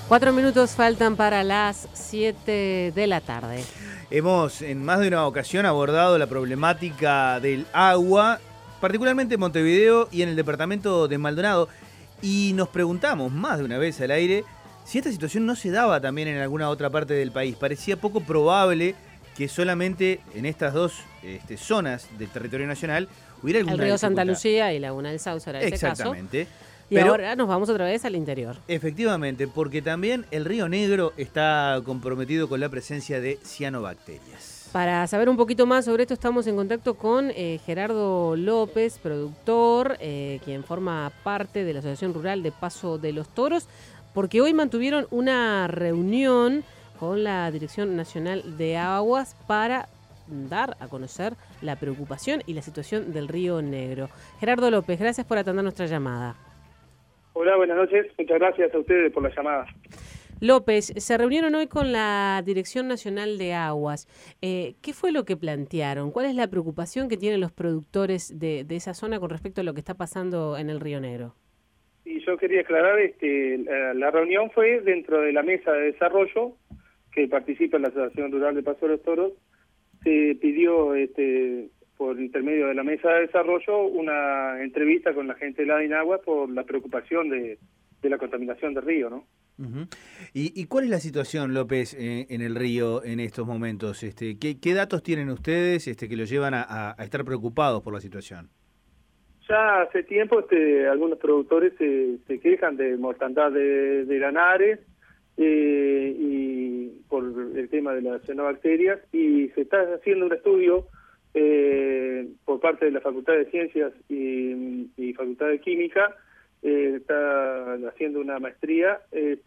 4 minutos faltan para las 7 de la tarde. Hemos en más de una ocasión abordado la problemática del agua, particularmente en Montevideo y en el departamento de Maldonado, y nos preguntamos más de una vez al aire si esta situación no se daba también en alguna otra parte del país. Parecía poco probable que solamente en estas dos zonas del territorio nacional hubiera alguna El río Santa dificultad. Lucía y Laguna del Sauce era ese caso. Exactamente. Y Pero ahora nos vamos otra vez al interior. efectivamente, porque también el río Negro está comprometido con la presencia de cianobacterias. Para saber un poquito más sobre esto estamos en contacto con Gerardo López, productor, quien forma parte de la Asociación Rural de Paso de los Toros, porque hoy mantuvieron una reunión con la Dirección Nacional de Aguas para dar a conocer la preocupación y la situación del río Negro. Gerardo López, gracias por atender nuestra llamada. Hola, buenas noches. Muchas gracias a ustedes por la llamada. López, se reunieron hoy con la Dirección Nacional de Aguas. ¿Qué fue lo que plantearon? ¿Cuál es la preocupación que tienen los productores de esa zona con respecto a lo que está pasando en el Río Negro? Y yo quería aclarar, la reunión fue dentro de la mesa de desarrollo que participa en la Asociación Rural de Paso de los Toros. Se pidió, por intermedio de la mesa de desarrollo, una entrevista con la gente de la DINAGUA por la preocupación de la contaminación del río, ¿no? Uh-huh. ¿Y cuál es la situación, López, en el río en estos momentos? ¿Qué datos tienen ustedes que los llevan a estar preocupados por la situación? Ya hace tiempo algunos productores se quejan de mortandad de lanares y por el tema de las cianobacterias, y se está haciendo un estudio por parte de la Facultad de Ciencias y Facultad de Química. Está haciendo una maestría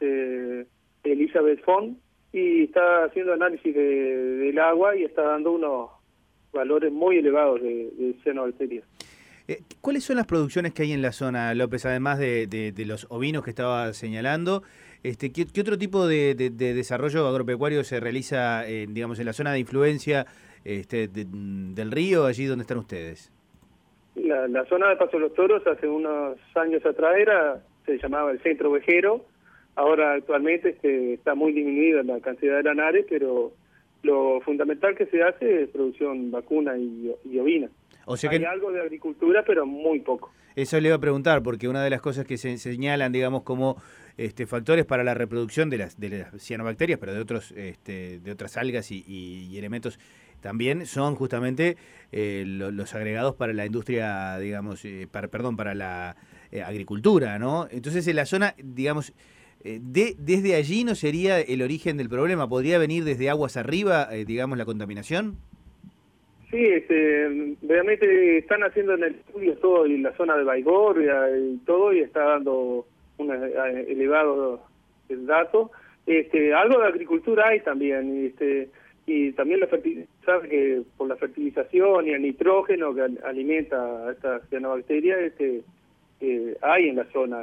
Elizabeth Font, y está haciendo análisis del agua y está dando unos valores muy elevados de cianobacterias. ¿Cuáles son las producciones que hay en la zona, López, además de los ovinos que estaba señalando? ¿Qué otro tipo de desarrollo agropecuario se realiza digamos, en la zona de influencia del río, allí donde están ustedes? La zona de Paso de los Toros hace unos años atrás se llamaba el centro ovejero. Ahora actualmente está muy disminuida la cantidad de lanares, pero lo fundamental que se hace es producción vacuna y ovina. O sea Hay algo de agricultura, pero muy poco. Eso le iba a preguntar, porque una de las cosas que se señalan, digamos, como factores para la reproducción de las cianobacterias, pero de otras algas y elementos también, son justamente los agregados para la industria, digamos, para la agricultura, ¿no? Entonces, en la zona, digamos, desde allí no sería el origen del problema. ¿Podría venir desde aguas arriba, digamos, la contaminación? Sí, realmente están haciendo en el estudio todo en la zona de Baigorria y todo, y está dando un elevado dato. Algo de agricultura hay también, y también sabe que por la fertilización y el nitrógeno que alimenta a estas cianobacterias, hay en la zona,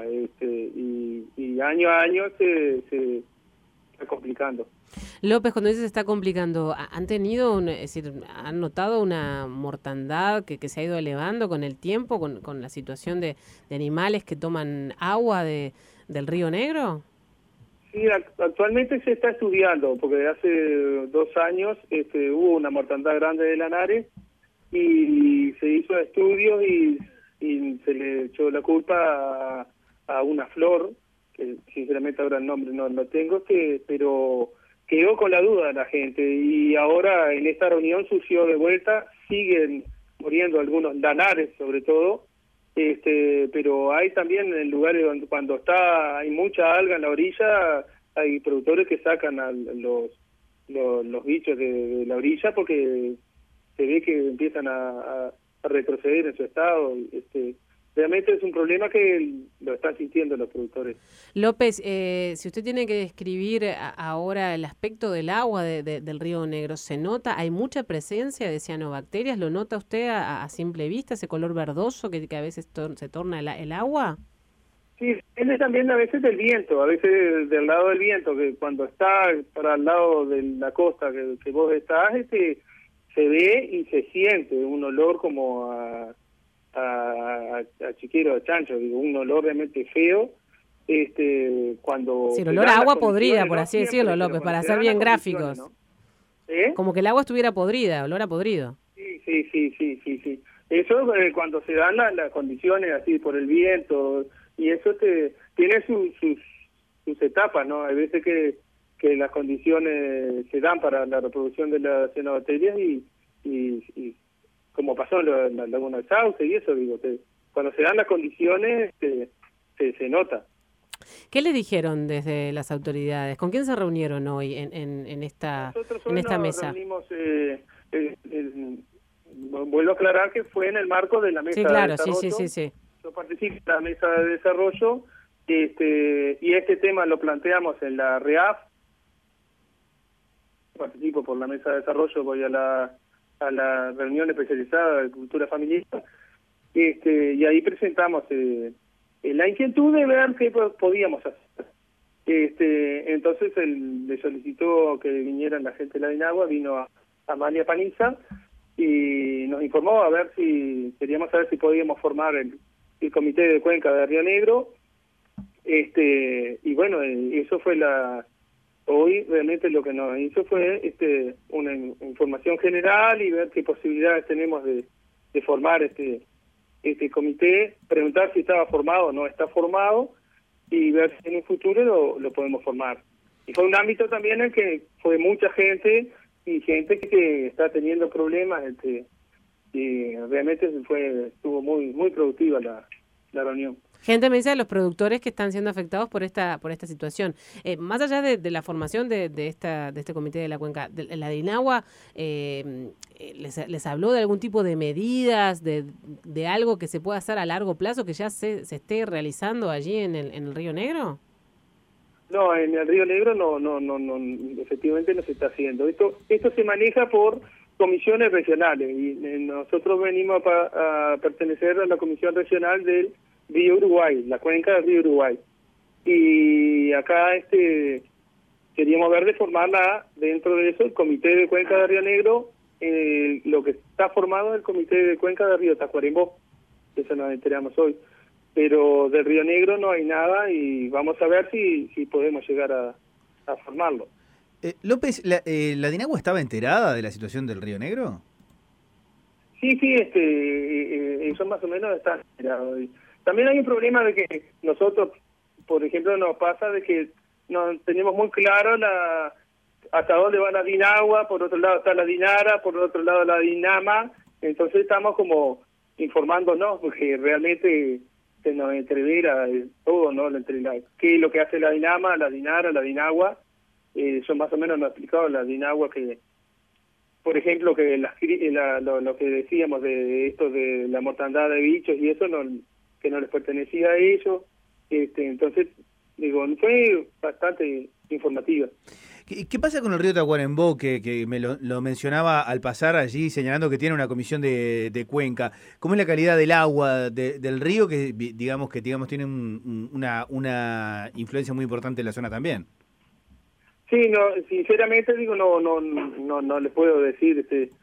y año a año se está complicando. López, cuando dices se está complicando, ¿han tenido, es decir, han notado una mortandad que se ha ido elevando con el tiempo, con la situación de animales que toman agua del Río Negro? Sí, actualmente se está estudiando, porque hace 2 años hubo una mortandad grande de lanares y se hizo estudios y se le echó la culpa a una flor, que sinceramente ahora el nombre no lo tengo, pero quedó con la duda la gente, y ahora en esta reunión surgió de vuelta, siguen muriendo algunos lanares sobre todo, pero hay también en lugares donde cuando hay mucha alga en la orilla, hay productores que sacan a los bichos de la orilla porque se ve que empiezan a retroceder en su estado. Realmente es un problema que lo están sintiendo los productores. López, si usted tiene que describir ahora el aspecto del agua del Río Negro, ¿se nota? ¿Hay mucha presencia de cianobacterias? ¿Lo nota usted a simple vista, ese color verdoso que a veces se torna el agua? Sí, depende también a veces del viento, a veces del lado del viento, que cuando está para el lado de la costa que vos estás, se ve y se siente un olor como a chiquero de chancho, digo, un olor realmente feo, cuando... Sí, el se olor dan a las agua podrida, condiciones, por no así siempre, decirlo, pero López, cuando para se ser dan bien las condiciones, gráficos. ¿no? Como que el agua estuviera podrida, olor a podrido. Sí. Eso cuando se dan las condiciones así por el viento, y eso tiene sus etapas, ¿no? Hay veces que las condiciones se dan para la reproducción de las cianobacterias y como pasó en la laguna del Sauce y eso, digo, cuando se dan las condiciones se nota. ¿Qué le dijeron desde las autoridades? ¿Con quién se reunieron hoy en esta Nosotros hoy nos mesa? reunimos, vuelvo a aclarar que fue en el marco de la Sí, mesa de claro, desarrollo. sí. Yo participo en la mesa de desarrollo y este tema lo planteamos en la REAF. Participo por la mesa de desarrollo, voy a la reunión especializada de cultura familiar y ahí presentamos la inquietud de ver qué podíamos hacer. Entonces le solicitó que vinieran la gente de la DINAGUA, vino a Amalia Paniza y nos informó a ver si queríamos saber si podíamos formar el comité de cuenca de Río Negro. Y bueno, eso fue hoy realmente lo que nos hizo fue una información general y ver qué posibilidades tenemos de formar este comité, preguntar si estaba formado o no está formado y ver si en un futuro lo podemos formar. Y fue un ámbito también en que fue mucha gente y gente que está teniendo problemas, y realmente estuvo muy productiva la reunión. Gente me dice de los productores que están siendo afectados por esta situación. Más allá de la formación de este comité de la cuenca, la DINAGUA les habló de algún tipo de medidas, de algo que se pueda hacer a largo plazo, que ya se esté realizando allí en el Río Negro. No, en el Río Negro no, efectivamente no se está haciendo. Esto se maneja por comisiones regionales y nosotros venimos a pertenecer a la comisión regional del Río Uruguay, la cuenca del Río Uruguay. Y acá queríamos ver de formarla dentro de eso, el Comité de Cuenca de Río Negro, lo que está formado es el Comité de Cuenca de Río Tacuarembó, eso nos enteramos hoy. Pero del Río Negro no hay nada y vamos a ver si podemos llegar a formarlo. López, ¿la DINAGUA estaba enterada de la situación del Río Negro? Sí, eso más o menos está enterado. También hay un problema de que nosotros, por ejemplo, nos pasa de que no tenemos muy claro hasta dónde va la DINAGUA, por otro lado está la DINARA, por otro lado la DINAMA, entonces estamos como informándonos, porque realmente se nos entrevera todo, ¿no? ¿Qué es lo que hace la DINAMA, la DINARA, la DINAGUA? Yo más o menos nos he explicado la DINAGUA que, por ejemplo, que lo que decíamos de esto de la mortandad de bichos y eso, que no les pertenecía a ellos. Entonces, digo, fue bastante informativa. ¿Qué pasa con el río Tacuarembó, que me lo mencionaba al pasar allí, señalando que tiene una comisión de cuenca? ¿Cómo es la calidad del agua del río, que digamos tiene una influencia muy importante en la zona también? Sí, no, sinceramente digo, no les puedo decir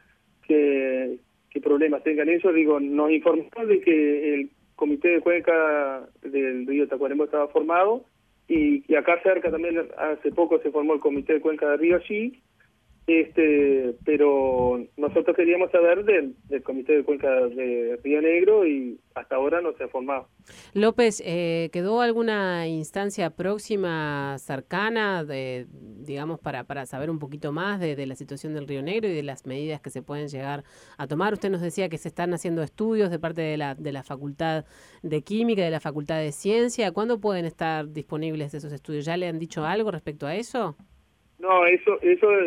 qué problemas tengan ellos. Digo, nos informó de que el comité de cuenca del río Tacuarembó estaba formado y acá cerca también hace poco se formó el comité de cuenca de Río Allí, pero nosotros queríamos saber del comité de cuenca de Río Negro y hasta ahora no se ha formado. López, ¿quedó alguna instancia próxima, cercana, digamos, para saber un poquito más de la situación del Río Negro y de las medidas que se pueden llegar a tomar? Usted nos decía que se están haciendo estudios de parte de la Facultad de Química, de la Facultad de Ciencia. ¿Cuándo pueden estar disponibles esos estudios? ¿Ya le han dicho algo respecto a eso? No, eso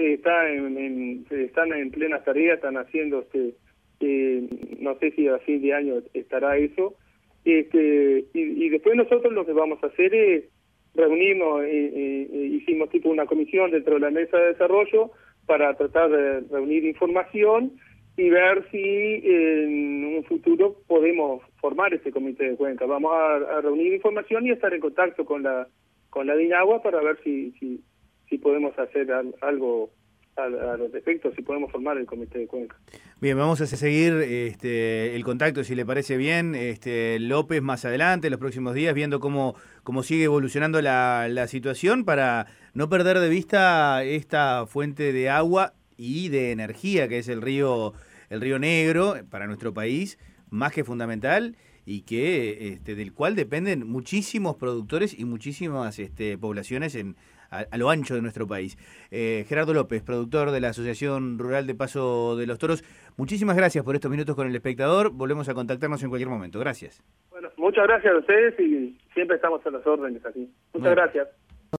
están en plena tarea, están haciendo, no sé si a fin de año estará eso, y después nosotros lo que vamos a hacer es reunirnos, hicimos tipo una comisión dentro de la mesa de desarrollo para tratar de reunir información y ver si en un futuro podemos formar este comité de cuenca. Vamos a reunir información y estar en contacto con la DINAGUA para ver si podemos hacer algo a los efectos si podemos formar el comité de cuenca. Bien, vamos a seguir el contacto, si le parece bien, López, más adelante, los próximos días, viendo cómo sigue evolucionando la situación para no perder de vista esta fuente de agua y de energía que es el río Negro para nuestro país, más que fundamental, y que del cual dependen muchísimos productores y muchísimas poblaciones a lo ancho de nuestro país. Gerardo López, productor de la Asociación Rural de Paso de los Toros, muchísimas gracias por estos minutos con El Espectador. Volvemos a contactarnos en cualquier momento. Gracias. Bueno, muchas gracias a ustedes y siempre estamos a las órdenes aquí. Muchas gracias.